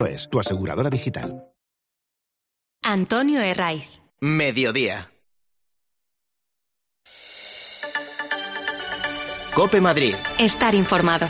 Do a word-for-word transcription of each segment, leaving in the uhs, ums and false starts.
Es tu aseguradora digital. Antonio Herraiz. Mediodía. COPE Madrid. Estar informado.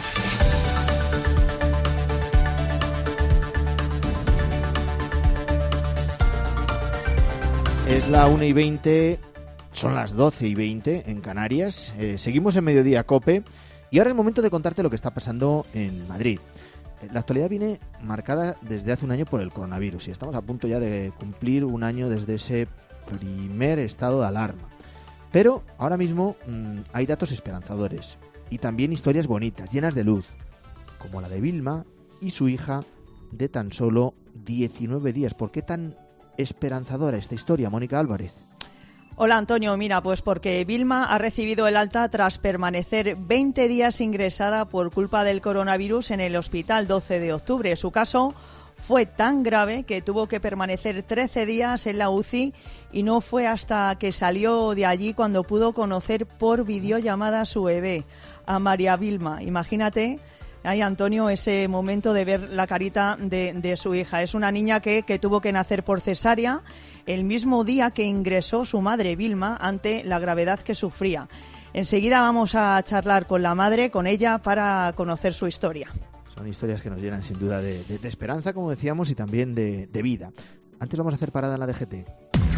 Es la una y veinte, son las doce y veinte en Canarias. Eh, seguimos en Mediodía COPE y ahora es el momento de contarte lo que está pasando en Madrid. La actualidad viene marcada desde hace un año por el coronavirus y estamos a punto ya de cumplir un año desde ese primer estado de alarma. Pero ahora mismo mmm, hay datos esperanzadores y también historias bonitas, llenas de luz, como la de Vilma y su hija de tan solo diecinueve días. ¿Por qué tan esperanzadora esta historia, Mónica Álvarez? Hola Antonio, mira, pues porque Vilma ha recibido el alta tras permanecer veinte días ingresada por culpa del coronavirus en el hospital doce de octubre. Su caso fue tan grave que tuvo que permanecer trece días en la U C I y no fue hasta que salió de allí cuando pudo conocer por videollamada a su bebé, a María Vilma. Imagínate, ay, Antonio, ese momento de ver la carita de, de su hija. Es una niña que, que tuvo que nacer por cesárea el mismo día que ingresó su madre Vilma ante la gravedad que sufría. Enseguida vamos a charlar con la madre, con ella, para conocer su historia. Son historias que nos llenan sin duda de, de, de esperanza, como decíamos, y también de, de vida. Antes vamos a hacer parada en la D G T.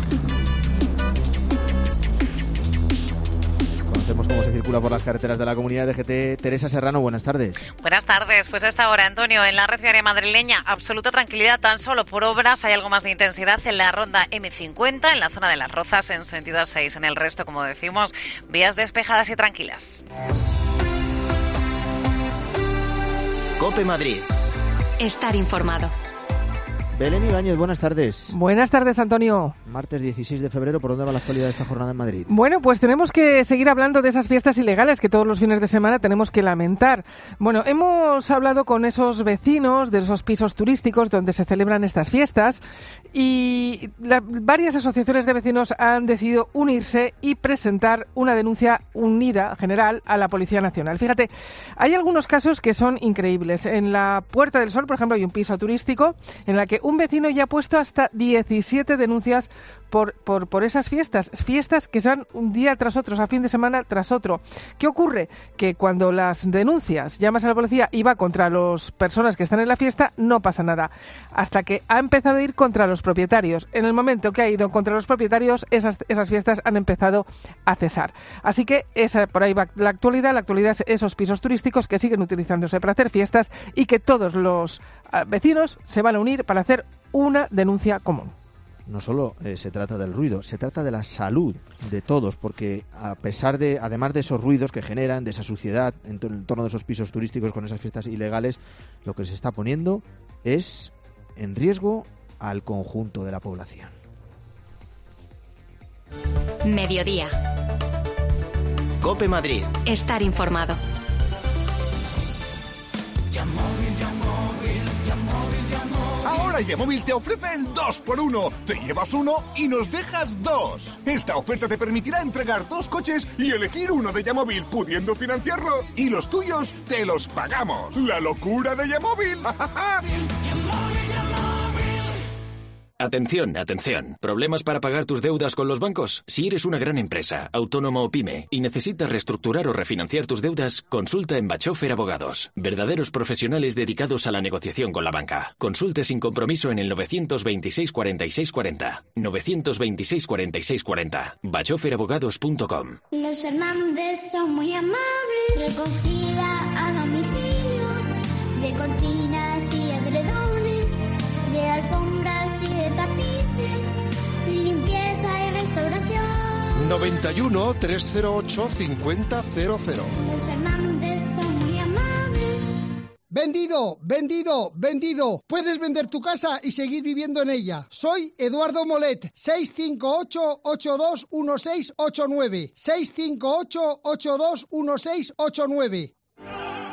Conocemos cómo se circula por las carreteras de la comunidad D G T. Teresa Serrano, buenas tardes. Buenas tardes. Pues a esta hora, Antonio, en la red viaria madrileña, absoluta tranquilidad, tan solo por obras. Hay algo más de intensidad en la ronda eme cincuenta, en la zona de Las Rozas, en sentido A seis. En el resto, como decimos, vías despejadas y tranquilas. COPE Madrid. Estar informado. Belén Ibáñez, buenas tardes. Buenas tardes, Antonio. Martes dieciséis de febrero, ¿por dónde va la actualidad de esta jornada en Madrid? Bueno, pues tenemos que seguir hablando de esas fiestas ilegales que todos los fines de semana tenemos que lamentar. Bueno, hemos hablado con esos vecinos de esos pisos turísticos donde se celebran estas fiestas y la, varias asociaciones de vecinos han decidido unirse y presentar una denuncia unida general a la Policía Nacional. Fíjate, hay algunos casos que son increíbles. En la Puerta del Sol, por ejemplo, hay un piso turístico en la que un vecino ya ha puesto hasta diecisiete denuncias por, por, por esas fiestas, fiestas que se van un día tras otro, o sea, fin de semana tras otro. ¿Qué ocurre? Que cuando las denuncias, llamas a la policía y va contra las personas que están en la fiesta, no pasa nada. Hasta que ha empezado a ir contra los propietarios. En el momento que ha ido contra los propietarios, esas, esas fiestas han empezado a cesar. Así que esa, por ahí va la actualidad. La actualidad es esos pisos turísticos que siguen utilizándose para hacer fiestas y que todos los uh, vecinos se van a unir para hacer una denuncia común. No solo eh, se trata del ruido, se trata de la salud de todos, porque a pesar de, además de esos ruidos que generan, de esa suciedad en, to- en torno de esos pisos turísticos con esas fiestas ilegales, lo que se está poniendo es en riesgo al conjunto de la población. Mediodía. COPE Madrid. Estar informado. Ahora Yamóvil te ofrece el dos por uno. Te llevas uno y nos dejas dos. Esta oferta te permitirá entregar dos coches y elegir uno de Yamóvil, pudiendo financiarlo. Y los tuyos te los pagamos. ¡La locura de Yamóvil! Atención, atención. ¿Problemas para pagar tus deudas con los bancos? Si eres una gran empresa, autónomo o pyme y necesitas reestructurar o refinanciar tus deudas, consulta en Bachofer Abogados. Verdaderos profesionales dedicados a la negociación con la banca. Consulte sin compromiso en el novecientos veintiséis cuarenta y seis cuarenta. novecientos veintiséis cuarenta y seis cuarenta. bachofer abogados punto com. Los Fernández son muy amables. Recogida a domicilio de cortinas y edredones, de alfombras y de tapices, limpieza y restauración. noventa y uno, trescientos ocho, cincuenta cero cero. Los Fernández son muy amables. Vendido, vendido, vendido. Puedes vender tu casa y seguir viviendo en ella. Soy Eduardo Molet. seis cinco ocho, ocho dos uno seis ocho nueve. seis cinco ocho, ocho dos uno seis ocho nueve.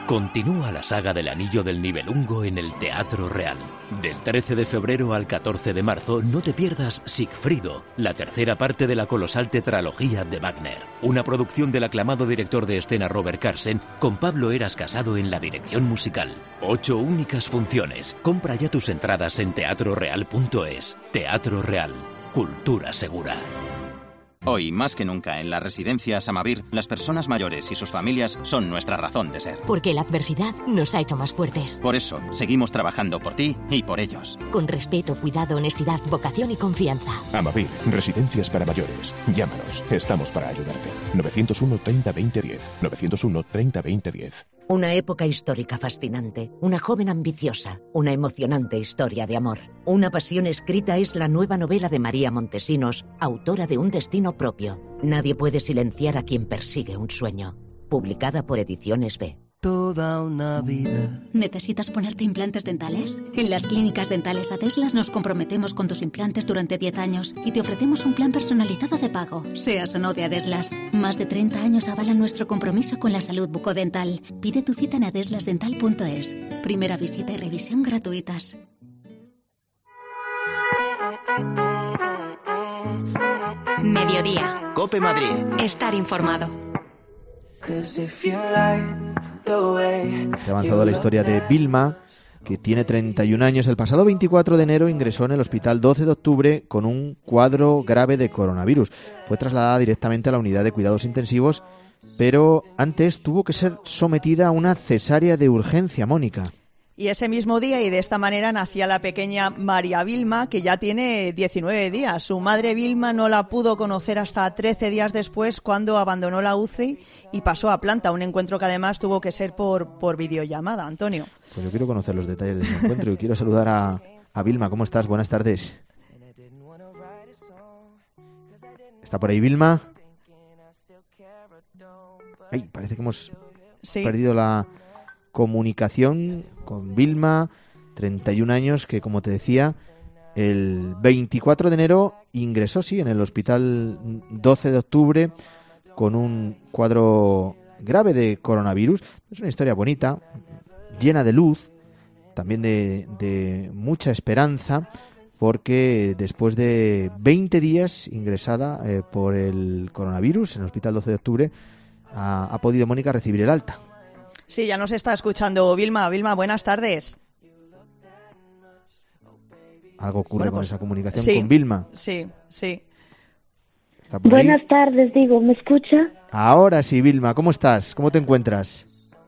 Continúa la saga del Anillo del Nibelungo en el Teatro Real. Del trece de febrero al catorce de marzo no te pierdas Sigfrido, la tercera parte de la colosal tetralogía de Wagner. Una producción del aclamado director de escena Robert Carsen con Pablo Eras Casado en la dirección musical. Ocho únicas funciones. Compra ya tus entradas en teatro real punto es. Teatro Real. Cultura segura. Hoy, más que nunca, en la residencia Samavir, las personas mayores y sus familias son nuestra razón de ser. Porque la adversidad nos ha hecho más fuertes. Por eso, seguimos trabajando por ti y por ellos. Con respeto, cuidado, honestidad, vocación y confianza. Amavir, residencias para mayores. Llámanos, estamos para ayudarte. novecientos uno, treinta, veinte, diez. novecientos uno, treinta, veinte, diez. Una época histórica fascinante, una joven ambiciosa, una emocionante historia de amor. Una pasión escrita es la nueva novela de María Montesinos, autora de Un destino propio. Nadie puede silenciar a quien persigue un sueño. Publicada por Ediciones B. Toda una vida. ¿Necesitas ponerte implantes dentales? En las clínicas dentales Adeslas nos comprometemos con tus implantes durante diez años y te ofrecemos un plan personalizado de pago, seas o no de Adeslas. Más de treinta años avalan nuestro compromiso con la salud bucodental. Pide tu cita en adeslas dental punto es. Primera visita y revisión gratuitas. Mediodía. COPE Madrid. Estar informado. Se ha avanzado la historia de Vilma, que tiene treinta y un años. El pasado veinticuatro de enero ingresó en el hospital doce de octubre con un cuadro grave de coronavirus. Fue trasladada directamente a la unidad de cuidados intensivos, pero antes tuvo que ser sometida a una cesárea de urgencia, Mónica. Y ese mismo día, y de esta manera, nacía la pequeña María Vilma, que ya tiene diecinueve días. Su madre Vilma no la pudo conocer hasta trece días después, cuando abandonó la U C I y pasó a planta, un encuentro que además tuvo que ser por, por videollamada. Antonio. Pues yo quiero conocer los detalles de ese encuentro y quiero saludar a, a Vilma. ¿Cómo estás? Buenas tardes. ¿Está por ahí Vilma? Ay, parece que hemos sí. perdido la comunicación con Vilma, treinta y un años, que como te decía, el veinticuatro de enero ingresó, sí, en el hospital doce de octubre con un cuadro grave de coronavirus. Es una historia bonita, llena de luz, también de, de mucha esperanza, porque después de veinte días ingresada eh, por el coronavirus en el hospital doce de octubre, ha, ha podido Mónica recibir el alta. Sí, ya nos está escuchando Vilma. Vilma, buenas tardes. Algo ocurre bueno, pues, con esa comunicación sí, con Vilma. Sí, sí. Buenas tardes, digo, ¿me escucha? Ahora sí, Vilma, ¿cómo estás? ¿Cómo te encuentras?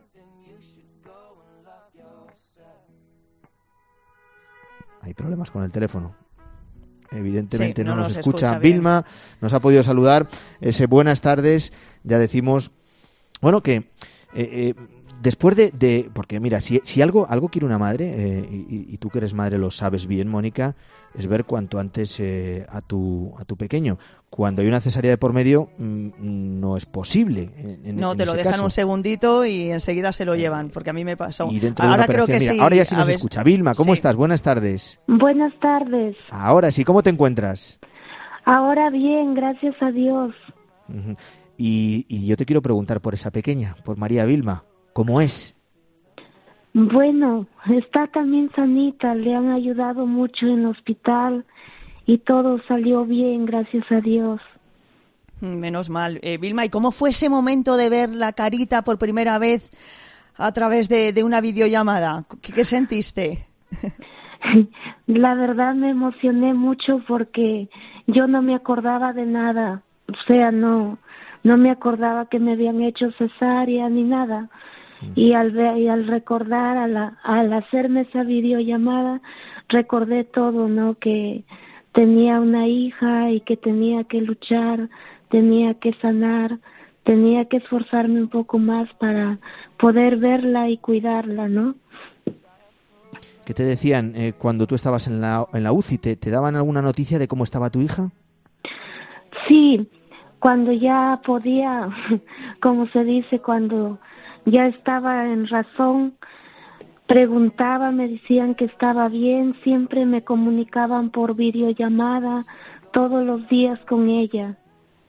Hay problemas con el teléfono. Evidentemente sí, no, no nos, nos escucha, escucha Vilma, nos ha podido saludar. Ese buenas tardes, ya decimos, bueno, que eh, eh, después de, de, porque mira, si, si algo algo quiere una madre, eh, y, y tú que eres madre lo sabes bien, Mónica, es ver cuanto antes eh, a tu a tu pequeño. Cuando hay una cesárea de por medio, mmm, no es posible. En, no, en te lo dejan caso. un segundito y enseguida se lo llevan, porque a mí me pasó. Y dentro ahora de creo que mira, sí. Ahora ya sí nos ver... escucha. Vilma, ¿cómo sí. estás? Buenas tardes. Buenas tardes. Ahora sí, ¿cómo te encuentras? Ahora bien, gracias a Dios. Uh-huh. Y, y yo te quiero preguntar por esa pequeña, por María Vilma, ¿cómo es? Bueno, está también sanita, le han ayudado mucho en el hospital y todo salió bien, gracias a Dios. Menos mal. Eh, Vilma, ¿y cómo fue ese momento de ver la carita por primera vez a través de, de una videollamada? ¿Qué, qué sentiste? La verdad me emocioné mucho porque yo no me acordaba de nada, o sea, no... No me acordaba que me habían hecho cesárea ni nada. Y al ver, y al recordar, a la, al hacerme esa videollamada, recordé todo, ¿no? Que tenía una hija y que tenía que luchar, tenía que sanar, tenía que esforzarme un poco más para poder verla y cuidarla, ¿no? ¿Qué te decían eh, cuando tú estabas en la, en la U C I? ¿Te, ¿Te daban alguna noticia de cómo estaba tu hija? Sí. Cuando ya podía, como se dice, cuando ya estaba en razón, preguntaba, me decían que estaba bien, siempre me comunicaban por videollamada, todos los días con ella.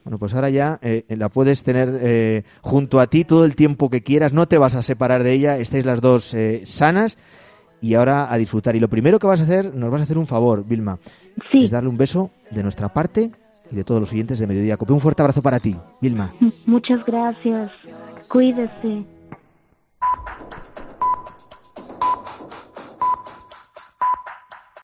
Bueno, pues ahora ya eh, la puedes tener eh, junto a ti todo el tiempo que quieras, no te vas a separar de ella, estáis las dos eh, sanas y ahora a disfrutar. Y lo primero que vas a hacer, nos vas a hacer un favor, Vilma, sí. es darle un beso de nuestra parte y de todos los oyentes de Mediodía Cope. Un fuerte abrazo para ti, Vilma. Muchas gracias. Cuídese.